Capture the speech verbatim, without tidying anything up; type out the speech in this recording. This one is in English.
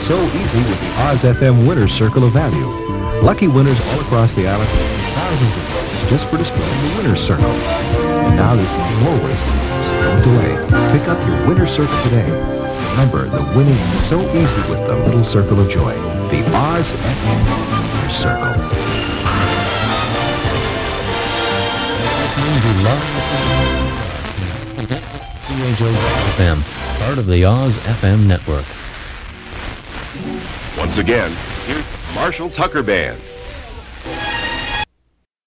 so easy with the Oz F M Winner's Circle of Value. Lucky winners all across the island get thousands of dollars just for displaying the Winner's Circle. And now there's more ways to win, so don't delay. Pick up your Winner's Circle today. Remember, the winning is so easy with the little circle of joy. The Oz F M Winner's Circle. You love C H O F M, part of the Oz F M network. Once again, here's Marshall Tucker Band.